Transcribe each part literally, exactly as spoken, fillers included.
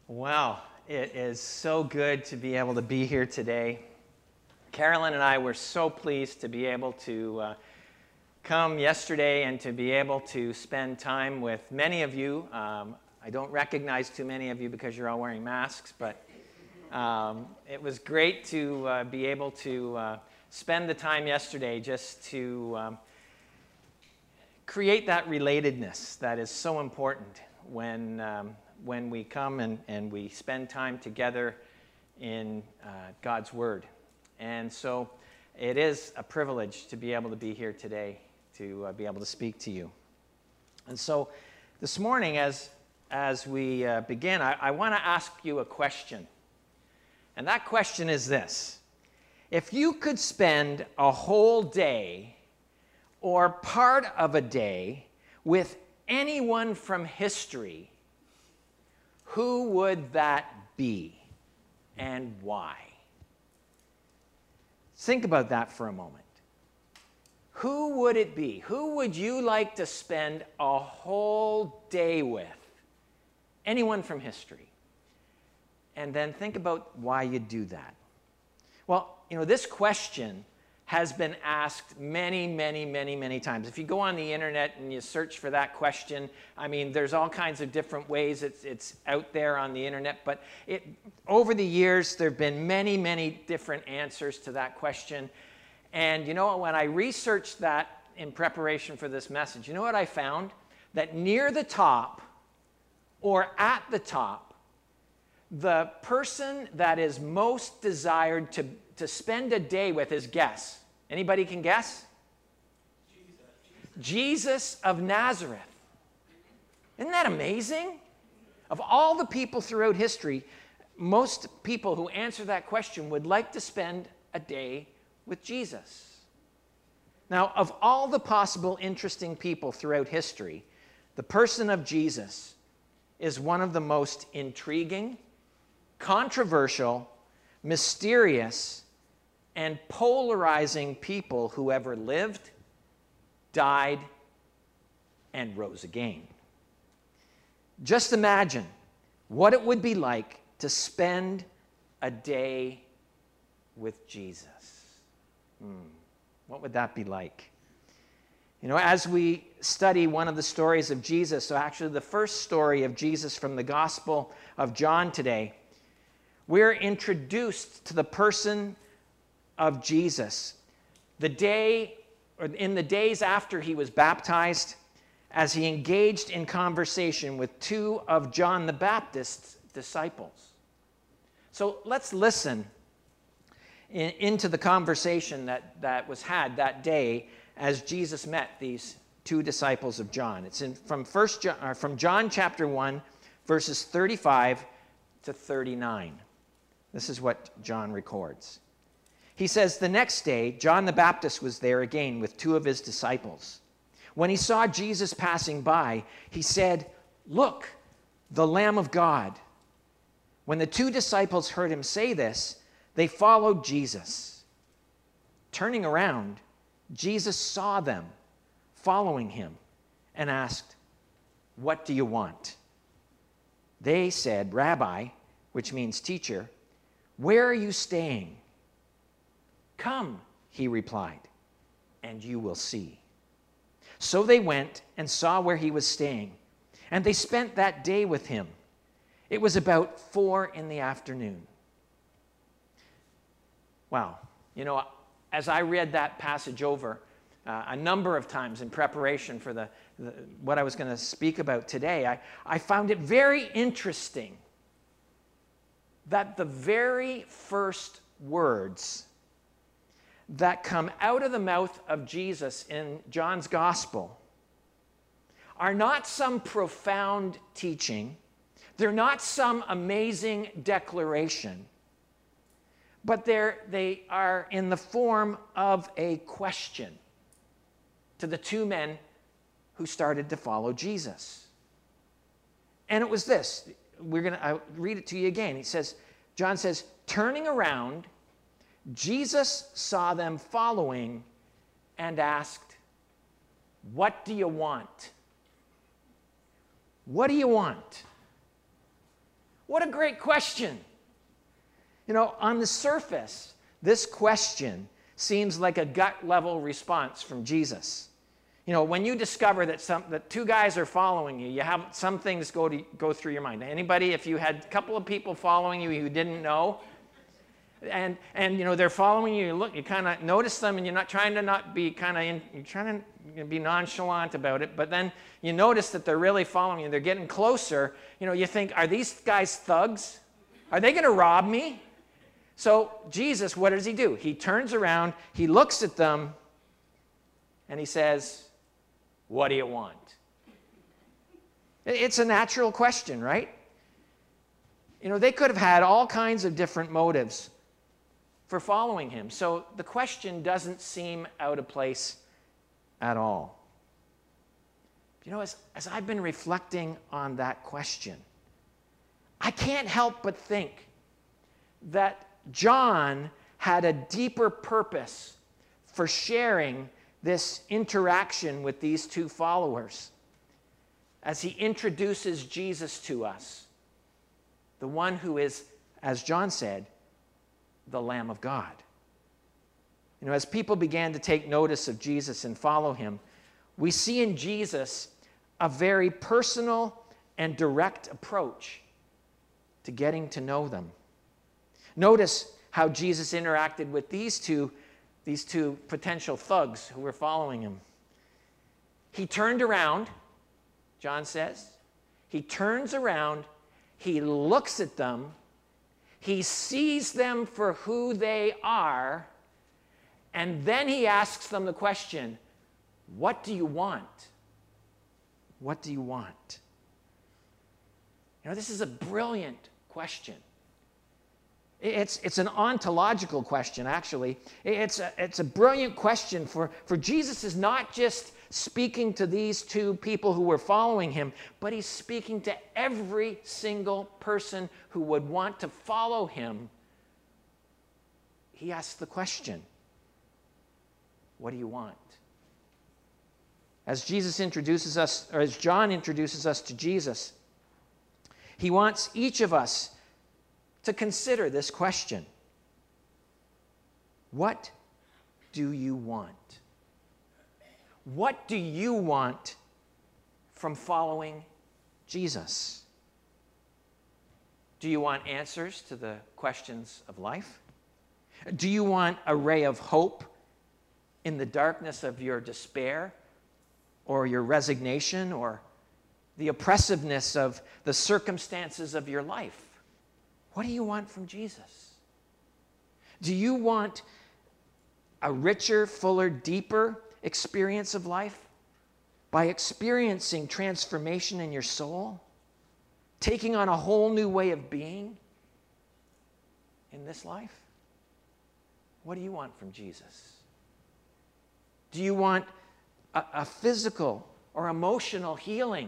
Well, it is so good to be able to be here today. Carolyn and I were so pleased to be able to uh, come yesterday and to be able to spend time with many of you. Um, I don't recognize too many of you because you're all wearing masks, but um, it was great to uh, be able to uh, spend the time yesterday just to um, create that relatedness that is so important when um, when we come and, and we spend time together in uh, God's Word. And so it is a privilege to be able to be here today, to uh, be able to speak to you. And so this morning, as, as we uh, begin, I, I want to ask you a question. And that question is this: if you could spend a whole day or part of a day with anyone from history, who would that be and why? Think about that for a moment. Who would it be? Who would you like to spend a whole day with? Anyone from history. And then think about why you'd do that. Well, you know, this question has been asked many, many, many, many times. If you go on the internet and you search for that question, I mean, there's all kinds of different ways it's, it's out there on the internet, but it, over the years, there have been many, many different answers to that question. And you know, when I researched that in preparation for this message, you know what I found? That near the top, or at the top, the person that is most desired to to spend a day with is, guess. Anybody can guess? Jesus. Jesus of Nazareth. Isn't that amazing? Of all the people throughout history, most people who answer that question would like to spend a day with Jesus. Now, of all the possible interesting people throughout history, the person of Jesus is one of the most intriguing, controversial, mysterious, and polarizing people who ever lived, died, and rose again. Just imagine what it would be like to spend a day with Jesus. Hmm. What would that be like? You know, as we study one of the stories of Jesus, so actually the first story of Jesus from the Gospel of John today, we're introduced to the person of Jesus. The day, or in the days after he was baptized, as he engaged in conversation with two of John the Baptist's disciples. So let's listen in, into the conversation that, that was had that day as Jesus met these two disciples of John. It's in, from, first John, or from John chapter one, verses thirty-five to thirty-nine. This is what John records. He says, "The next day, John the Baptist was there again with two of his disciples. When he saw Jesus passing by, he said, 'Look, the Lamb of God.' When the two disciples heard him say this, they followed Jesus. Turning around, Jesus saw them following him and asked, 'What do you want?' They said, 'Rabbi,' which means teacher, 'where are you staying?' 'Come,' he replied, 'and you will see.' So they went and saw where he was staying, and they spent that day with him. It was about four in the afternoon." Wow. You know, as I read that passage over uh, a number of times in preparation for the, the what I was going to speak about today, I, I found it very interesting that the very first words that come out of the mouth of Jesus in John's gospel are not some profound teaching. They're not some amazing declaration, but they're, they are in the form of a question to the two men who started to follow Jesus. And it was this. We're going to I'll read it to you again. He says, John says, "Turning around, Jesus saw them following and asked, 'What do you want?'" What do you want? What a great question. You know, on the surface, this question seems like a gut-level response from Jesus. You know, when you discover that some that two guys are following you, you have some things go to go through your mind. Anybody, if you had a couple of people following you who didn't know, and and you know they're following you, you look, you kind of notice them, and you're not trying to not be kind of you're trying to be nonchalant about it, but then you notice that they're really following you. They're getting closer. You know, you think, are these guys thugs? Are they going to rob me? So Jesus, what does he do? He turns around, he looks at them, and he says, what do you want? It's a natural question, right? You know, they could have had all kinds of different motives for following him. So the question doesn't seem out of place at all. You know, as, as I've been reflecting on that question, I can't help but think that John had a deeper purpose for sharing this interaction with these two followers as he introduces Jesus to us, the one who is, as John said, the Lamb of God. You know, as people began to take notice of Jesus and follow him, we see in Jesus a very personal and direct approach to getting to know them. Notice how Jesus interacted with these two, these two potential thugs who were following him. He turned around, John says. He turns around, he looks at them, he sees them for who they are, and then he asks them the question, what do you want? What do you want? You know, this is a brilliant question. It's, it's an ontological question, actually. It's a, it's a brilliant question, for, for Jesus is not just speaking to these two people who were following him, but he's speaking to every single person who would want to follow him. He asks the question, what do you want? As Jesus introduces us, or as John introduces us to Jesus, he wants each of us to consider this question. What do you want? What do you want from following Jesus? Do you want answers to the questions of life? Do you want a ray of hope in the darkness of your despair or your resignation or the oppressiveness of the circumstances of your life? What do you want from Jesus? Do you want a richer, fuller, deeper experience of life by experiencing transformation in your soul, taking on a whole new way of being in this life? What do you want from Jesus? Do you want a, a physical or emotional healing?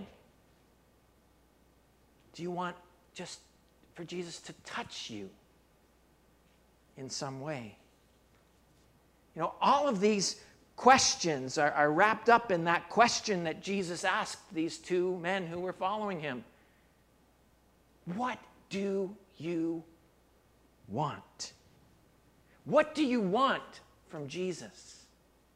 Do you want just for Jesus to touch you in some way? You know, all of these questions are, are wrapped up in that question that Jesus asked these two men who were following him. What do you want? What do you want from Jesus?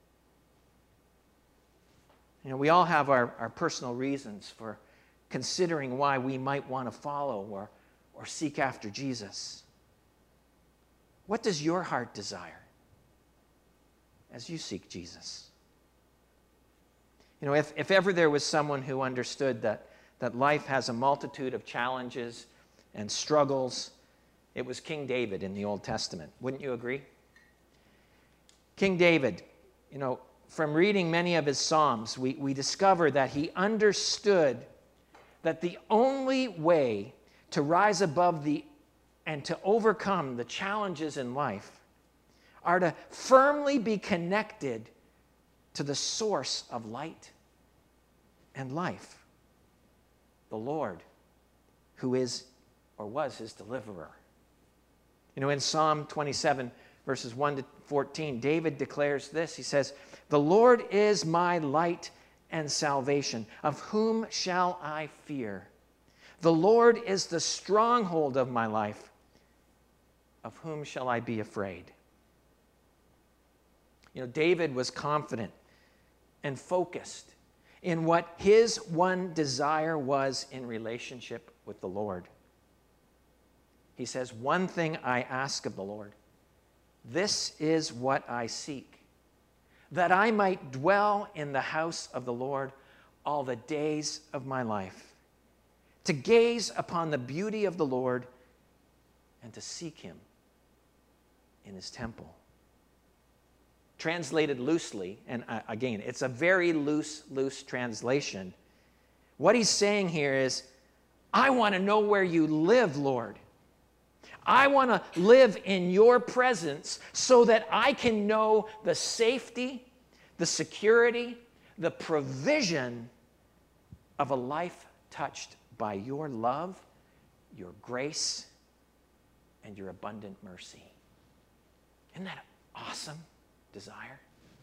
You know, we all have our, our personal reasons for considering why we might want to follow or or seek after Jesus. What does your heart desire as you seek Jesus? You know, if, if ever there was someone who understood that, that life has a multitude of challenges and struggles, it was King David in the Old Testament. Wouldn't you agree? King David, you know, from reading many of his Psalms, we, we discover that he understood that the only way to rise above the and to overcome the challenges in life are to firmly be connected to the source of light and life, the Lord, who is or was his deliverer. You know, in Psalm twenty-seven, verses one to fourteen, David declares this. He says, "The Lord is my light and salvation. Of whom shall I fear? The Lord is the stronghold of my life. Of whom shall I be afraid? You know, David was confident and focused in what his one desire was in relationship with the Lord. He says, one thing I ask of the Lord, this is what I seek, that I might dwell in the house of the Lord all the days of my life, to gaze upon the beauty of the Lord and to seek him in his temple. Translated loosely, and again, it's a very loose, loose translation. What he's saying here is, I want to know where you live, Lord. I want to live in your presence so that I can know the safety, the security, the provision of a life touched by your love, your grace, and your abundant mercy. Isn't that awesome desire?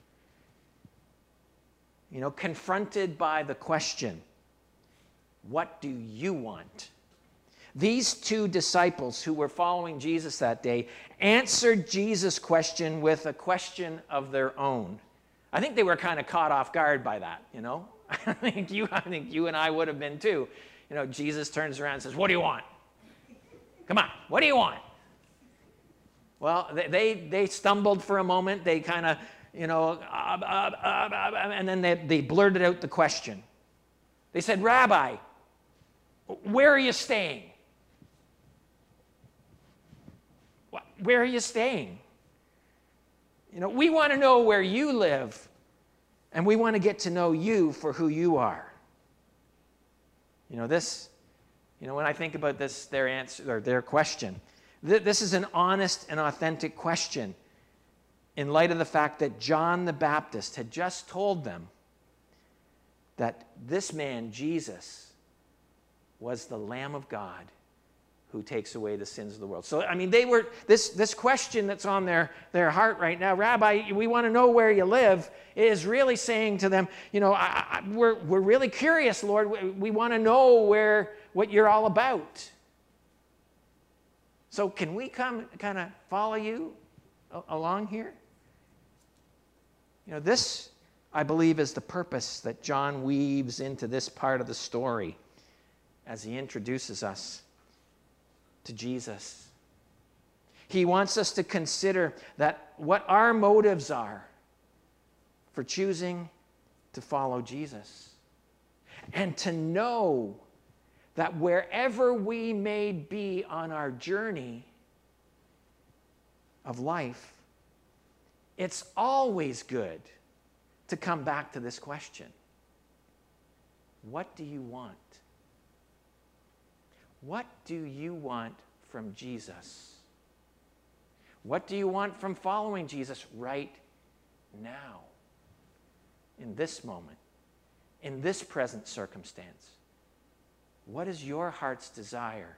You know, confronted by the question, what do you want? These two disciples who were following Jesus that day answered Jesus' question with a question of their own. I think they were kind of caught off guard by that, you know. I think you, I think you and I would have been too. You know, Jesus turns around and says, what do you want? Come on, what do you want? Well, they, they, they stumbled for a moment. They kind of, you know, uh, uh, uh, uh, and then they, they blurted out the question. They said, Rabbi, where are you staying? Where are you staying? You know, we want to know where you live, and we want to get to know you for who you are. You know, this, you know, when I think about this, their answer, or their question, th- this is an honest and authentic question in light of the fact that John the Baptist had just told them that this man, Jesus, was the Lamb of God who takes away the sins of the world. So, I mean, they were, this, this question that's on their, their heart right now, Rabbi, we want to know where you live, is really saying to them, you know, I, I, we're, we're really curious, Lord. We, we want to know where, what you're all about. So can we come kind of follow you along here? You know, this, I believe, is the purpose that John weaves into this part of the story as he introduces us to Jesus. He wants us to consider that what our motives are for choosing to follow Jesus, and to know that wherever we may be on our journey of life, it's always good to come back to this question. What do you want? What do you want from Jesus? What do you want from following Jesus right now? In this moment, in this present circumstance? What is your heart's desire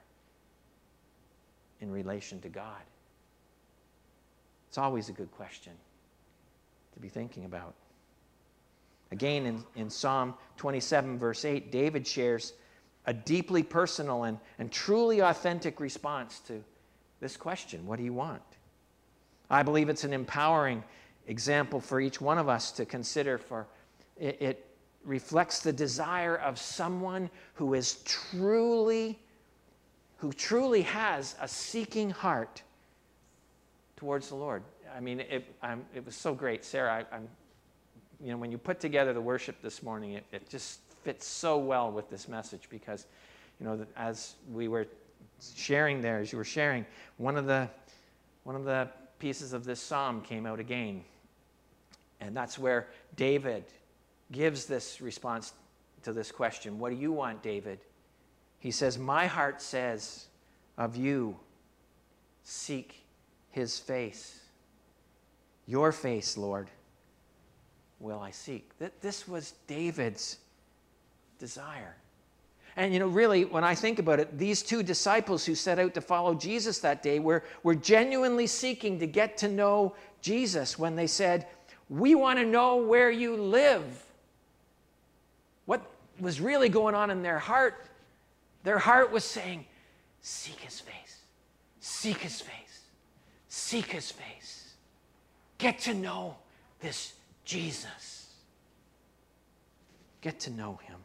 in relation to God? It's always a good question to be thinking about. Again, in, in Psalm twenty-seven, verse eight, David shares a deeply personal and, and truly authentic response to this question, what do you want? I believe it's an empowering example for each one of us to consider, for it, it reflects the desire of someone who is truly, who truly has a seeking heart towards the Lord. I mean, it, I'm, it was so great. Sarah, I, I'm, you know, when you put together the worship this morning, it, it just fits so well with this message, because, you know, as we were sharing there, as you were sharing, one of the one of the pieces of this psalm came out again, and that's where David gives this response to this question. What do you want, David? He says, my heart says of you, seek his face. Your face, Lord, will I seek. This was David's desire. And, you know, really, when I think about it, these two disciples who set out to follow Jesus that day were, were genuinely seeking to get to know Jesus when they said, we want to know where you live. What was really going on in their heart Their heart was saying, seek his face, seek his face, seek his face. Get to know this Jesus. Get to know him.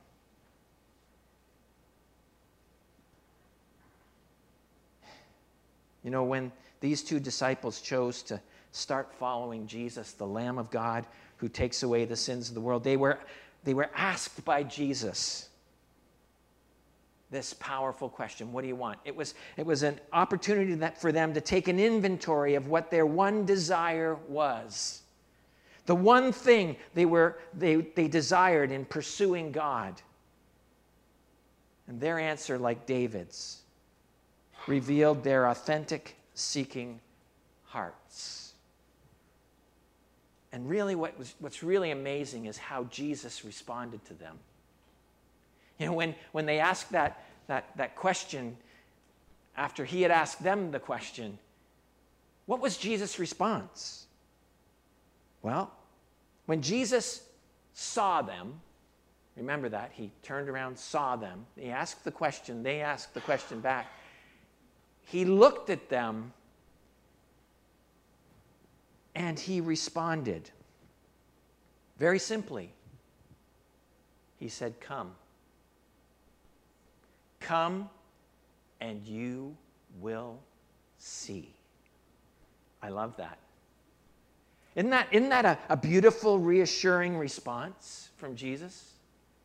You know, when these two disciples chose to start following Jesus, the Lamb of God who takes away the sins of the world, they were, they were asked by Jesus this powerful question: what do you want? It was, it was an opportunity that, for them to take an inventory of what their one desire was. The one thing they, were, they, they desired in pursuing God. And their answer, like David's, revealed their authentic seeking hearts. And really what was, what's really amazing is how Jesus responded to them. You know, when, when they asked that, that, that question, after he had asked them the question, what was Jesus' response? Well, when Jesus saw them, remember that, he turned around, saw them, he asked the question, they asked the question back. He looked at them and he responded. Very simply, he said, come. Come and you will see. I love that. Isn't that, isn't that a, a beautiful, reassuring response from Jesus?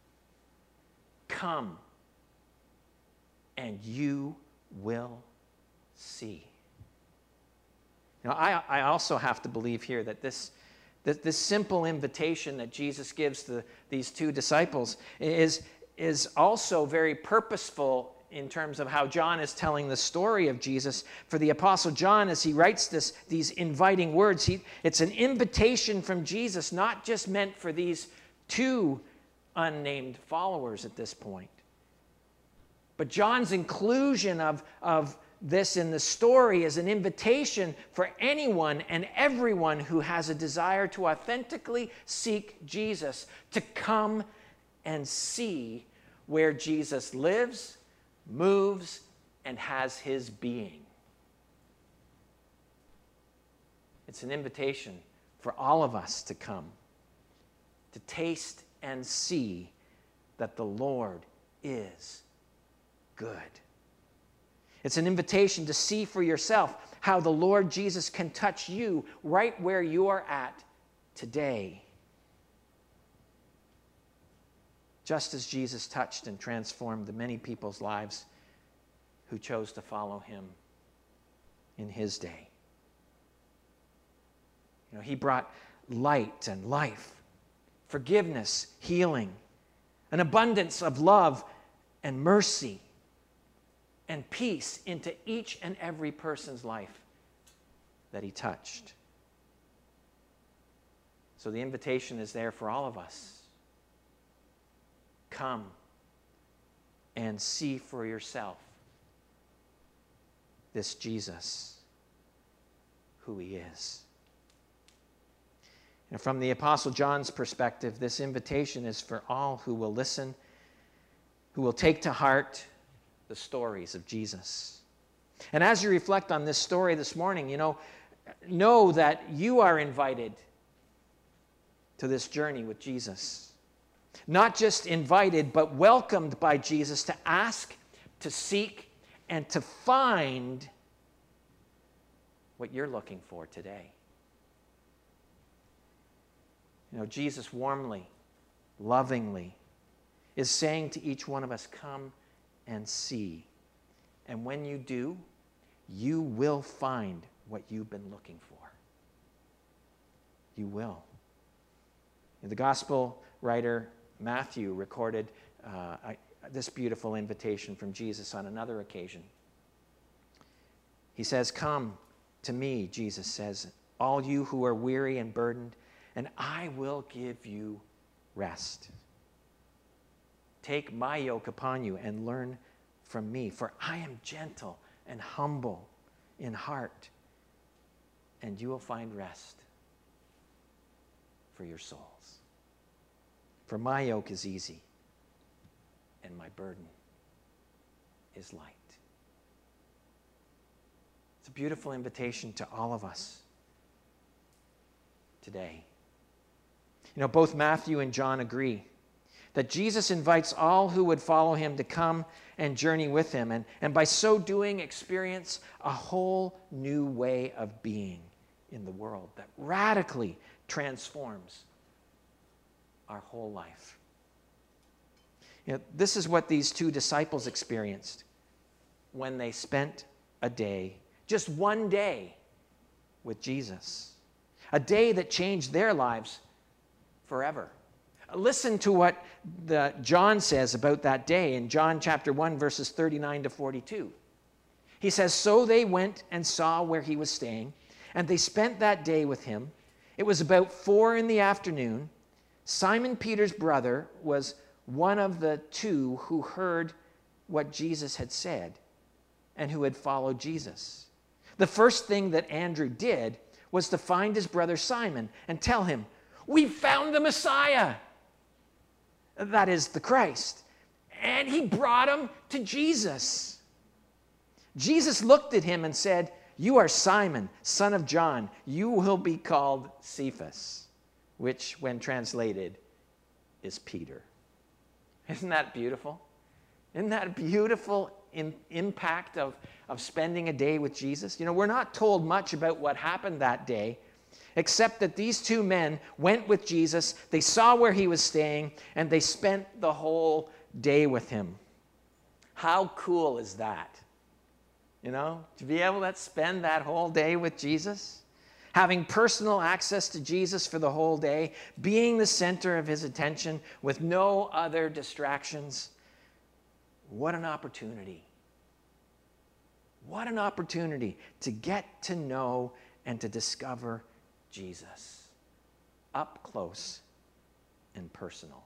Come and you will see. Now, I, I also have to believe here that this, that this simple invitation that Jesus gives to these two disciples is, is also very purposeful in terms of how John is telling the story of Jesus. For the Apostle John, as he writes this, these inviting words, he, it's an invitation from Jesus, not just meant for these two unnamed followers at this point. But John's inclusion of, of this in the story is an invitation for anyone and everyone who has a desire to authentically seek Jesus to come and see where Jesus lives, moves, and has his being. It's an invitation for all of us to come, to taste and see that the Lord is good. It's an invitation to see for yourself how the Lord Jesus can touch you right where you are at today. Just as Jesus touched and transformed the many people's lives who chose to follow him in his day. You know, he brought light and life, forgiveness, healing, an abundance of love and mercy and peace into each and every person's life that he touched. So the invitation is there for all of us. Come and see for yourself this Jesus, who he is. And from the Apostle John's perspective, this invitation is for all who will listen, who will take to heart the stories of Jesus. And as you reflect on this story this morning, you know, know that you are invited to this journey with Jesus. Not just invited, but welcomed by Jesus to ask, to seek, and to find what you're looking for today. You know, Jesus warmly, lovingly is saying to each one of us, come and see. And when you do, you will find what you've been looking for. You will. The gospel writer Matthew recorded uh, I, this beautiful invitation from Jesus on another occasion. He says, come to me, Jesus says, all you who are weary and burdened, and I will give you rest. Take my yoke upon you and learn from me, for I am gentle and humble in heart, and you will find rest for your souls. For my yoke is easy, and my burden is light. It's a beautiful invitation to all of us today. You know, both Matthew and John agree that Jesus invites all who would follow him to come and journey with him, and, and by so doing, experience a whole new way of being in the world that radically transforms our whole life. You know, this is what these two disciples experienced when they spent a day, just one day, with Jesus. A day that changed their lives forever. Listen to what the, John says about that day in John chapter one, verses thirty-nine to forty-two. He says, "So they went and saw where he was staying, and they spent that day with him. It was about four in the afternoon. Simon Peter's brother was one of the two who heard what Jesus had said and who had followed Jesus. The first thing that Andrew did was to find his brother Simon and tell him, 'We found the Messiah,' that is the Christ. And he brought him to Jesus. Jesus looked at him and said, 'You are Simon, son of John. You will be called Cephas,' which, when translated, is Peter." Isn't that beautiful? Isn't that a beautiful in, impact of, of spending a day with Jesus? You know, we're not told much about what happened that day, except that these two men went with Jesus, they saw where he was staying, and they spent the whole day with him. How cool is that? You know, to be able to spend that whole day with Jesus, having personal access to Jesus for the whole day, being the center of his attention with no other distractions. What an opportunity. What an opportunity to get to know and to discover Jesus up close and personal.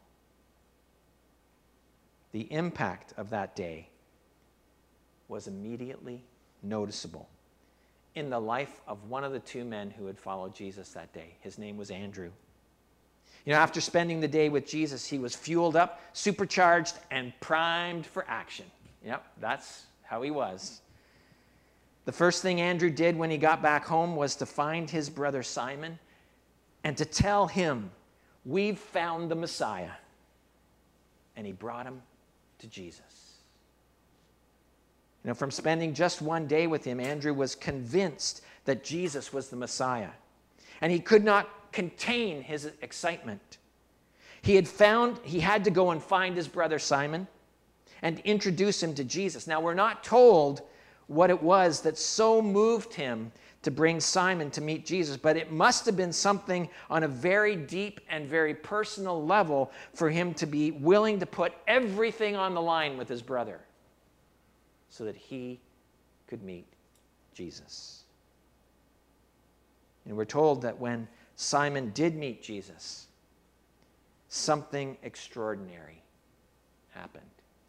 The impact of that day was immediately noticeable in the life of one of the two men who had followed Jesus that day. His name was Andrew. You know, after spending the day with Jesus, he was fueled up, supercharged, and primed for action. Yep, that's how he was. The first thing Andrew did when he got back home was to find his brother Simon and to tell him, "We've found the Messiah." And he brought him to Jesus. You know, from spending just one day with him, Andrew was convinced that Jesus was the Messiah. And he could not contain his excitement. He had found, he had to go and find his brother Simon and introduce him to Jesus. Now, we're not told what it was that so moved him to bring Simon to meet Jesus, but it must have been something on a very deep and very personal level for him to be willing to put everything on the line with his brother so that he could meet Jesus. And we're told that when Simon did meet Jesus, something extraordinary happened.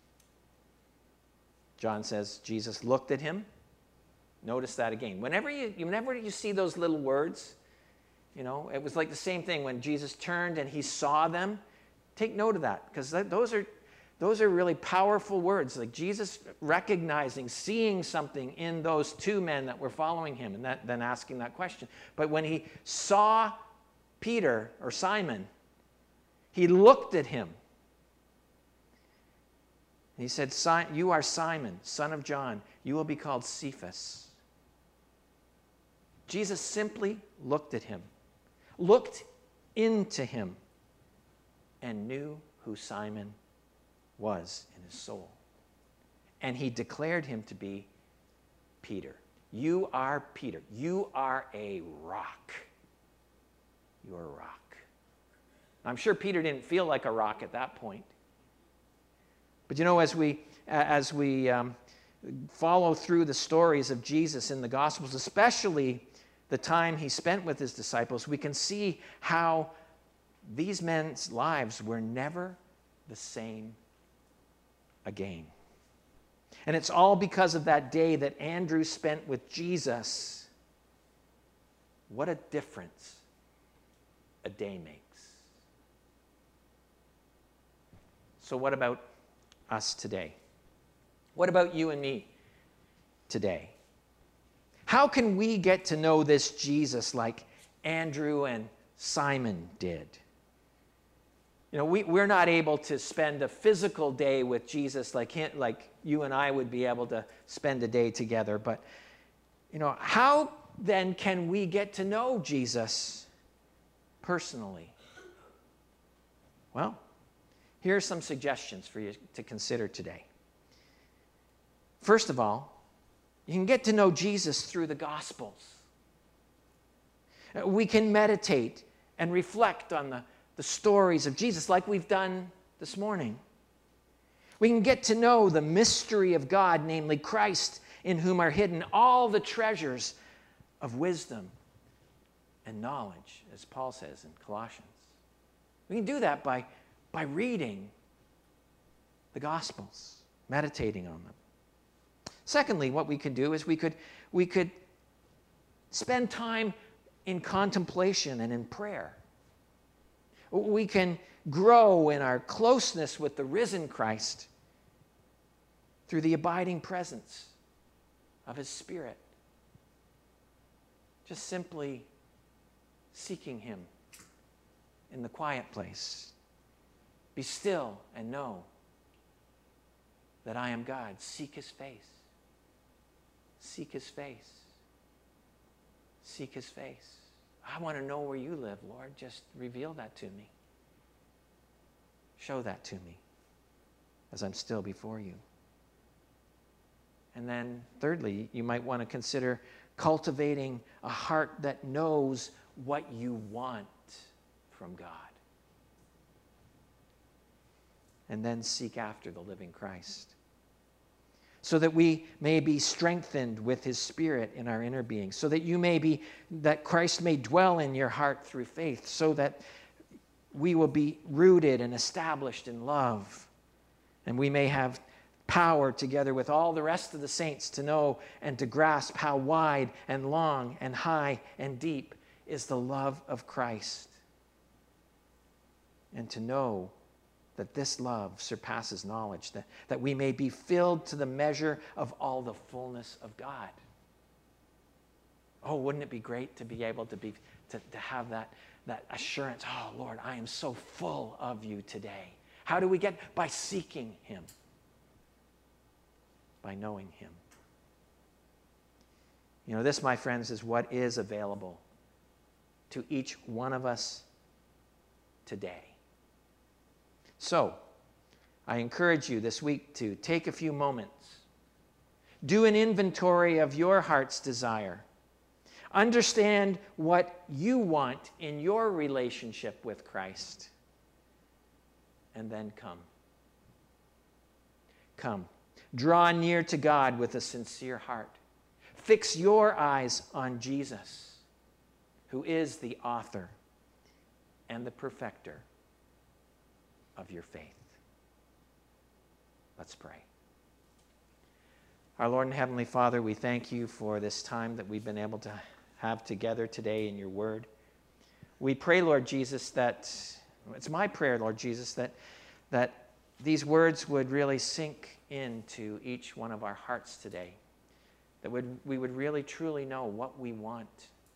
John says Jesus looked at him. Notice that again. Whenever you, whenever you see those little words, you know, it was like the same thing when Jesus turned and he saw them. Take note of that, because those are, those are really powerful words. Like Jesus recognizing, seeing something in those two men that were following him and that, then asking that question. But when he saw Peter or Simon, he looked at him. He said, "You are Simon, son of John. You will be called Cephas." Jesus simply looked at him, looked into him, and knew who Simon was in his soul. And he declared him to be Peter. "You are Peter. You are a rock. You are a rock." I'm sure Peter didn't feel like a rock at that point. But you know, as we, as we um, follow through the stories of Jesus in the Gospels, especially the time he spent with his disciples, we can see how these men's lives were never the same again. And it's all because of that day that Andrew spent with Jesus. What a difference a day makes. So what about us today? What about you and me today? How can we get to know this Jesus like Andrew and Simon did? You know, we, we're not able to spend a physical day with Jesus like, him, like you and I would be able to spend a day together. But, you know, how then can we get to know Jesus personally? Well, here are some suggestions for you to consider today. First of all, you can get to know Jesus through the Gospels. We can meditate and reflect on the, the stories of Jesus like we've done this morning. We can get to know the mystery of God, namely Christ, in whom are hidden all the treasures of wisdom and knowledge, as Paul says in Colossians. We can do that by, by reading the Gospels, meditating on them. Secondly, what we could do is we could, we could spend time in contemplation and in prayer. We can grow in our closeness with the risen Christ through the abiding presence of his Spirit. Just simply seeking him in the quiet place. Be still and know that I am God. Seek his face. Seek his face. Seek his face. I want to know where you live, Lord. Just reveal that to me. Show that to me as I'm still before you. And then thirdly, you might want to consider cultivating a heart that knows what you want from God. And then seek after the living Christ, so that we may be strengthened with his Spirit in our inner being, so that you may be, that Christ may dwell in your heart through faith, so that we will be rooted and established in love, and we may have power together with all the rest of the saints to know and to grasp how wide and long and high and deep is the love of Christ, and to know that this love surpasses knowledge, that, that we may be filled to the measure of all the fullness of God. Oh, wouldn't it be great to be able to, be, to, to have that, that assurance, oh, Lord, I am so full of you today. How do we get? By seeking him, by knowing him. You know, this, my friends, is what is available to each one of us today. So, I encourage you this week to take a few moments. Do an inventory of your heart's desire. Understand what you want in your relationship with Christ. And then come. Come. Draw near to God with a sincere heart. Fix your eyes on Jesus, who is the author and the perfecter of your faith. Let's pray. Our Lord and Heavenly Father, we thank you for this time that we've been able to have together today in your word. We pray, Lord Jesus, that, it's my prayer, Lord Jesus, that, that these words would really sink into each one of our hearts today, that would, we would really truly know what we want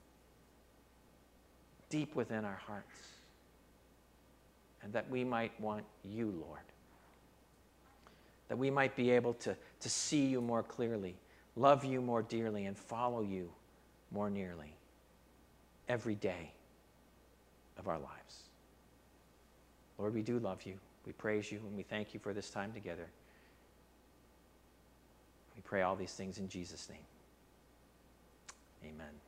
deep within our hearts, and that we might want you, Lord. That we might be able to, to see you more clearly, love you more dearly, and follow you more nearly every day of our lives. Lord, we do love you. We praise you, and we thank you for this time together. We pray all these things in Jesus' name. Amen.